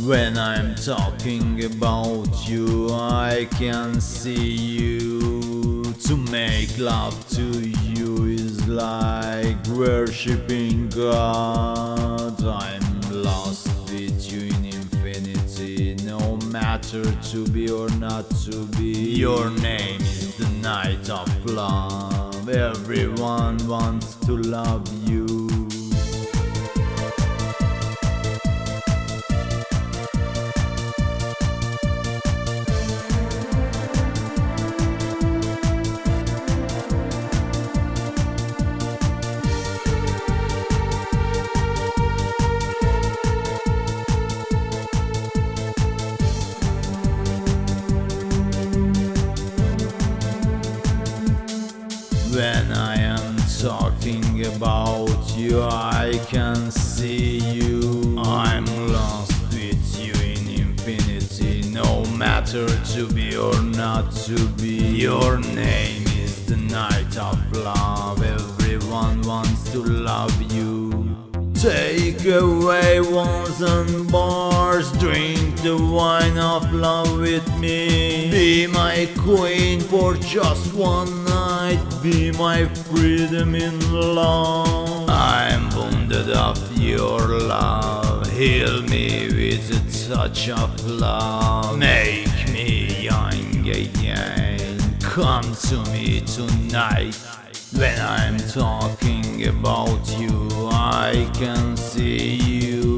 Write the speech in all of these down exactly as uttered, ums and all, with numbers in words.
When I'm talking about you, I can see you. To make love to you is like worshipping God. I'm lost with you in infinity, no matter to be or not to be. Your name is the night of love. Everyone wants to love you. When I am talking about you, I can see you. I'm lost with you in infinity, no matter to be or not to be. Your name is the night of love. Everyone wants to love you. Take away walls and bars, drink the wine of love with me. Be my queen for just one night, be my freedom in love. I'm wounded of your love, heal me with a touch of love. Make me young again, come to me tonight. When I'm talking about you, I can see you.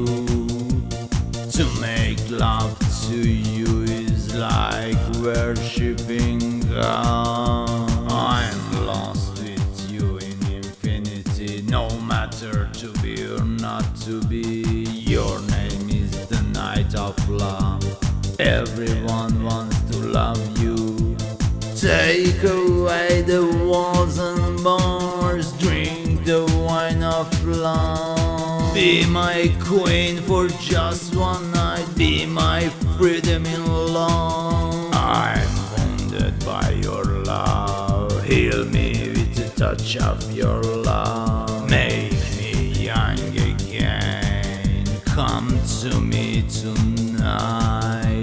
To make love to you is like worshipping God. I'm lost with you in infinity, no matter to be or not to be. Your name is the night of love. Everyone wants to love you. Take away the walls and bars, drink the wine of love. Be my queen for just one night, be my freedom in love. I'm wounded by your love, heal me with a touch of your love. Make me young again, come to me tonight.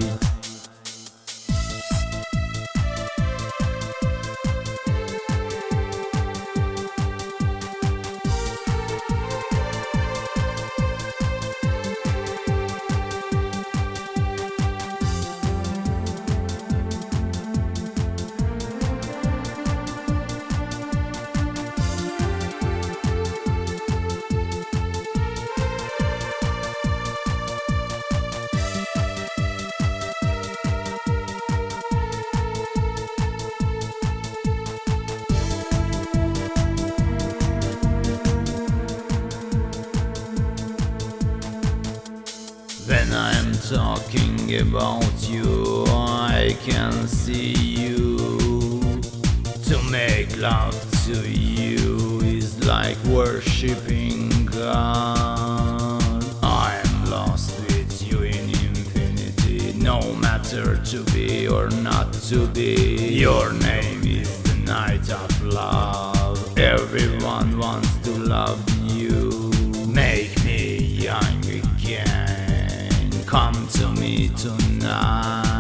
When I'm talking about you, I can see you. To make love to you is like worshipping God. I'm lost with you in infinity, no matter to be or not to be. Your name is the night of love. Everyone wants to love you. Make me young again, come to me tonight.